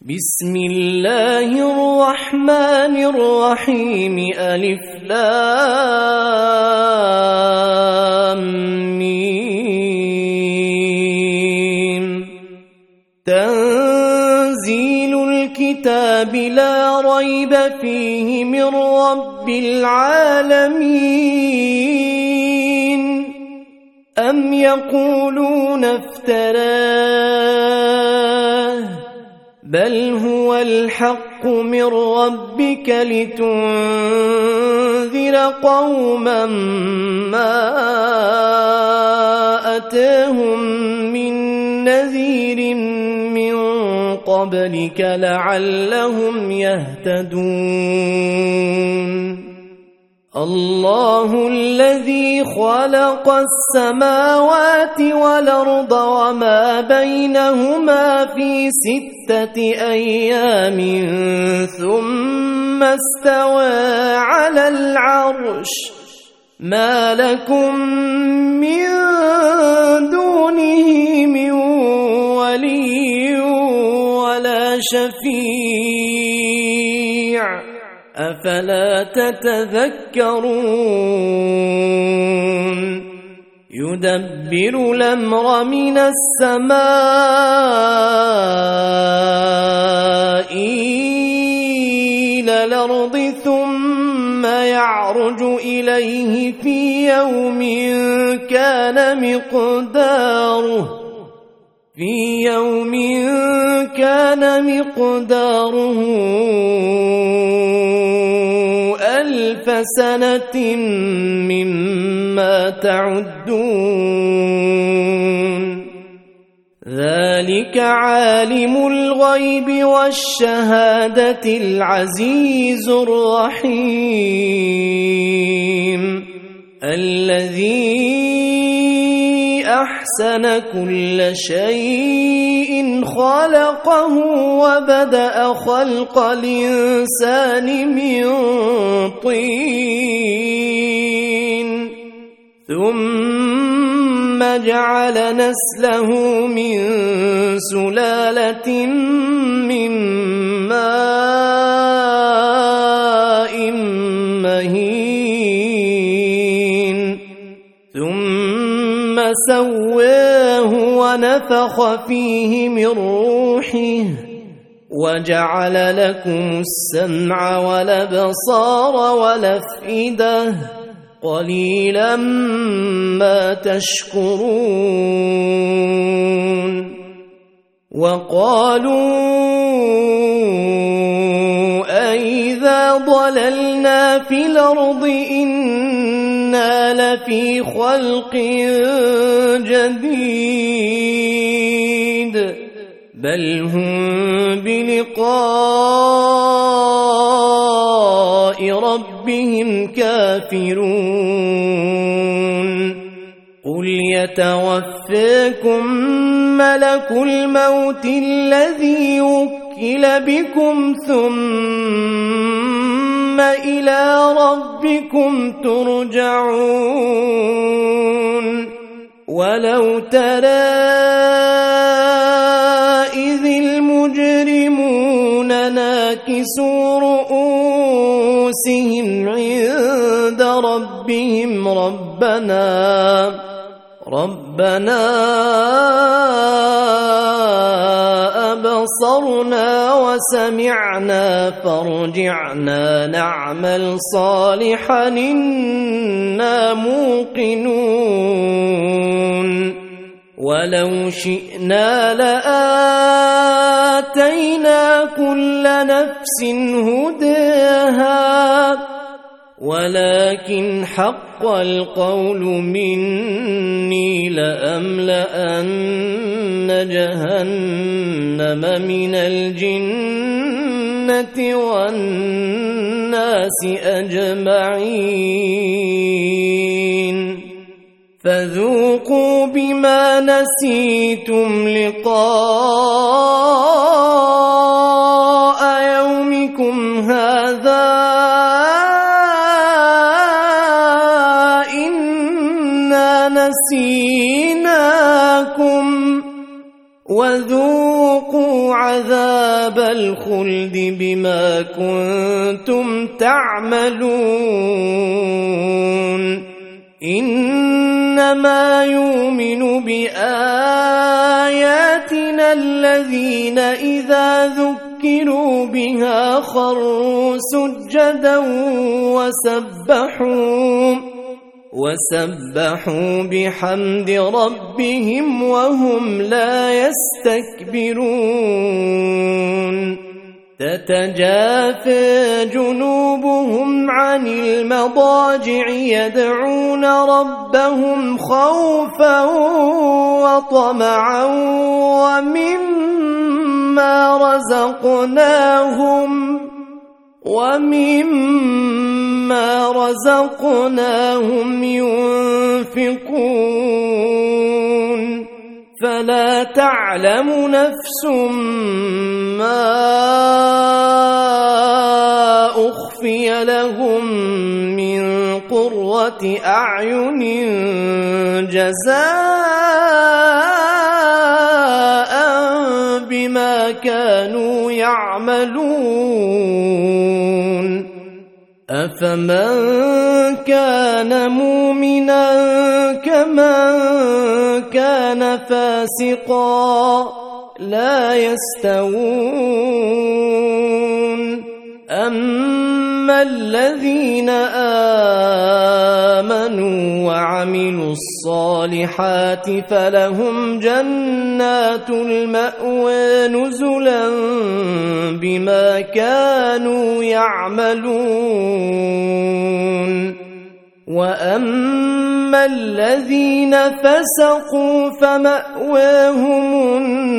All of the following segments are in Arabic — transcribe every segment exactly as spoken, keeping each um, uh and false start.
بسم الله الرحمن الرحيم ألف لام ميم تنزيل الكتاب لا ريب فيه من رب العالمين أم يقولون افتراه بل هو الحق من ربك لتنذر قوما ما أتاهم من نذير من قبلك لعلهم يهتدون الله الذي خلق السماوات والأرض وما بينهما في ستة أيام ثم استوى على العرش ما لكم من دونه من ولي ولا شفيع أفلا تتذكرون يدبر الأمر من السماء إلى الأرض ثم يعرج إليه في يوم كان مقداره في يوم كان مقداره ألف سنة مما تعدون ذلك عالم الغيب والشهادة العزيز الرحيم الذي أحسن كل شيء خلقه وبدأ خلق الإنسان من طين ثم جعل نسله من سلالة من ماء مهين ثم سواه ونفخ فيه من روحه وجعل لكم السمع والأبصار والأفئدة قليلا ما تشكرون وقالوا أئذا ضللنا في الأرض إنا لفي خلق جديد بل هم بلقاء ربهم كافرون قل يتوفاكم ملك الموت الذي وكل بكم ثم إلى ربكم ترجعون ولو ترى إذ المجرمون ناكسوا رؤوسهم عند ربهم ربنا ربنا أبصرنا وسمعنا فارجعنا نعمل صالحا إنا موقنون ولو شئنا لآتينا كل نفس هداها ولكن حق القول مني لأملأن جهنم من الجنة والناس أجمعين فذوقوا بما نسيتم لقاء يومكم هذا إنا نسيناكم وذوقوا عذاب الخلد بما كنتم تعملون إنما يؤمن بآياتنا الذين إذا ذكروا بها خروا سجدا وسبحوا وسبحوا بحمد ربهم وهم لا يستكبرون تتجافى جنوبهم عن المضاجع يدعون ربهم خوفا وطمعا ومما رزقناهم ومما رزقناهم ينفقون فلا تعلم نفس ما أخفي لهم من قرة أعين جزاء بما كانوا يعملون أفمن كان مؤمنا كمن كان فاسقا لا يستوون أما الذين آمنوا وعملوا الصالحات فلهم جنات المأوى نزلا بما كانوا يعملون وأما الذين فسقوا فمأواهم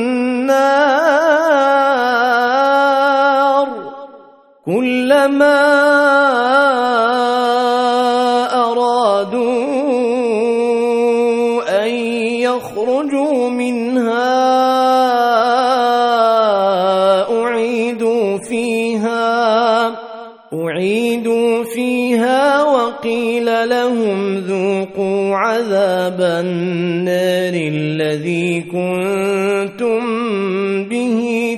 النار كلما أرادوا أن يخرجوا منها أعيدوا فيها أعيدوا فيها وقيل لهم ذوقوا عذاب النار الذي كنتم به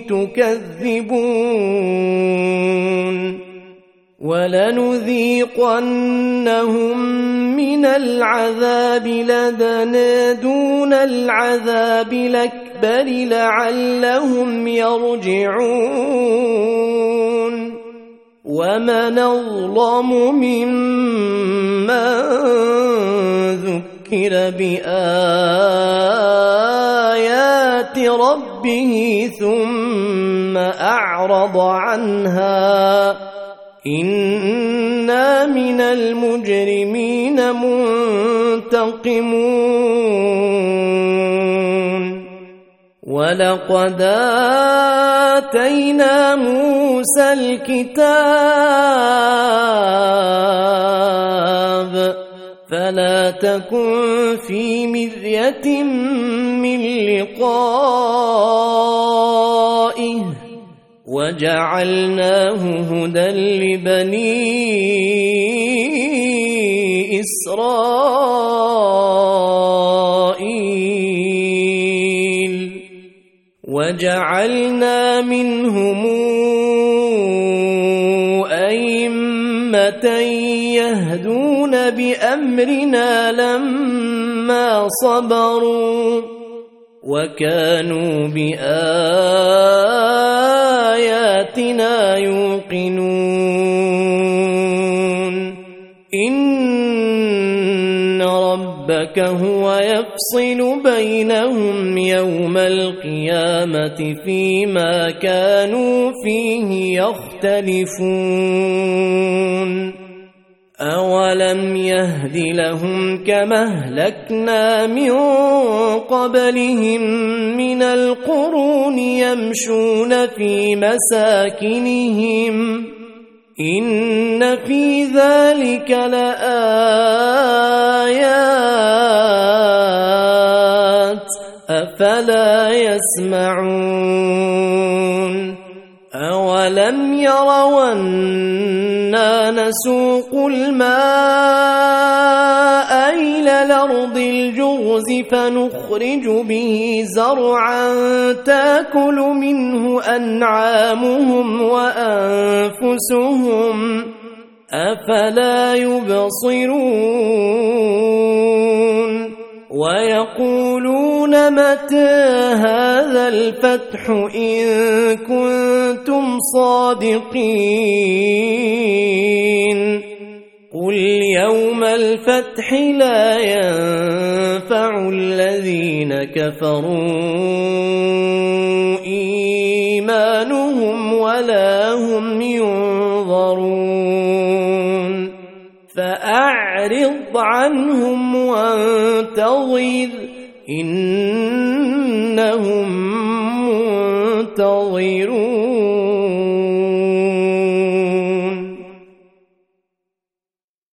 تكذبون ولنذيقنهم من العذاب لدنا دون العذاب الأكبر لعلهم يرجعون ومن أظلم ممن ذكر بآيات ربه ثم أعرض عنها إنا من المجرمين منتقمون ولقد آتينا موسى الكتاب فلا تكن في مرية من لقائه وجعلناه هدى لبني إسرائيل وجعلنا منهم أئمة يهدون بأمرنا لما صبروا وكانوا بآياتنا يوقنون إن ربك هو يفصل بينهم يوم القيامة فيما كانوا فيه يختلفون أولم يهد لهم كما أهلكنا من قبلهم من القرون يمشون في مساكنهم إن في ذلك لآيات أفلا يسمعون أولم يروا أنا نسوق الماء إلى الأرض الجرز فنخرج به زرعا تأكل منه أنعامهم وأنفسهم أفلا يبصرون ويقولون متى هذا الفتح إن كنتم صادقين قل يوم الفتح لا ينفع الذين كفروا إيمانهم ولا هم ينظرون فأعرض عنهم وانتظر إنهم منتظرون.